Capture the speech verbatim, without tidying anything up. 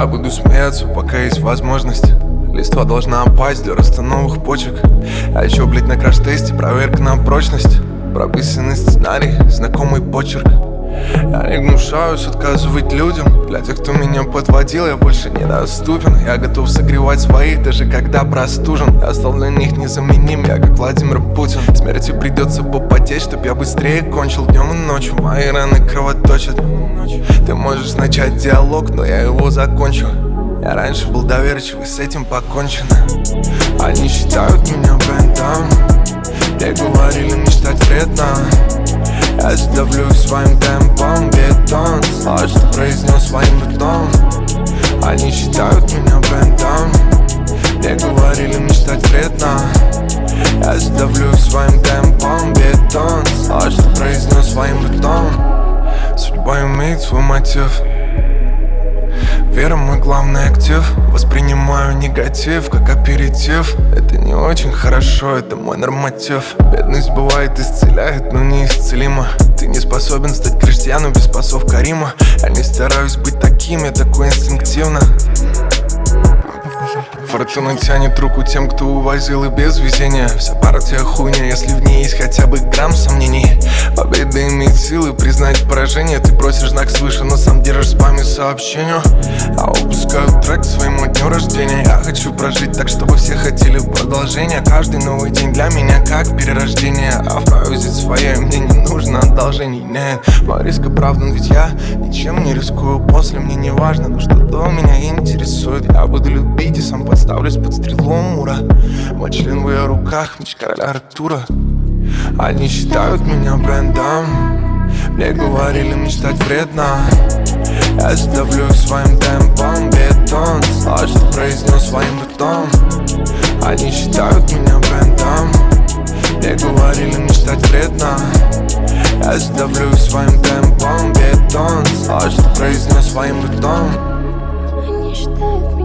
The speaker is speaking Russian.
Я буду смеяться, пока есть возможность. Листва должна опасть для роста новых почек. А еще, блять, на краш-тесте проверка на прочность. Прописанный сценарий, знакомый почерк. Я не гнушаюсь отказывать людям. Для тех, кто меня подводил, я больше недоступен. Я готов согревать своих, даже когда простужен. Я стал для них незаменим, я как Владимир Путин. Смерти придется попотеть, чтоб я быстрее кончил. Днем и ночью мои раны кровоточат. Ты можешь начать диалог, но я его закончу. Я раньше был доверчивый, с этим покончено. Они считают меня брендом. Мне говорили, мечтать вредно. Я задавлю своим темпом бетон. Слова, что произнес своим ртом. Они считают меня брендом. Мне говорили, мечтать вредно. Я задавлю своим темпом бетон. Слова, что произнес своим ртом. Судьба имеет свой мотив. Вера мой главный актив. Воспринимаю негатив как аперитив. Это не очень хорошо, это мой норматив. Бедность бывает исцеляет, но неисцелима. Ты не способен стать крестьяном без пасов Карима. Я не стараюсь быть таким, я такой инстинктивно. Фортуна тянет руку тем, кто увозил и без везения. Вся партия хуйня, если в ней есть хотя бы грамм сомнений. Победа имеет силы признать поражение. Ты просишь знак свыше, но сам держишь в спаме сообщению. А выпускаю трек к своему дню рождения. Я хочу прожить так, чтобы все хотели продолжения. Каждый новый день для меня как перерождение. А в прозе своей мне не нужно одолжений. Нет, мой риск оправдан, ведь я ничем не рискую. После мне не важно, но что до меня интересует. Я буду любить и сам подставлюсь под стрелу Мура. Мой член в ее руках, меч короля Артура. Они считают меня брендом. Мне говорили, мечтать вредно. Я задавлю своим темпом бетон. Слова, что произнес своим ртом. Они считают меня брендом. Мне говорили, мечтать вредно. Я задавлю своим темпом бетон. Слова, что произнес своим ртом. Они считают меня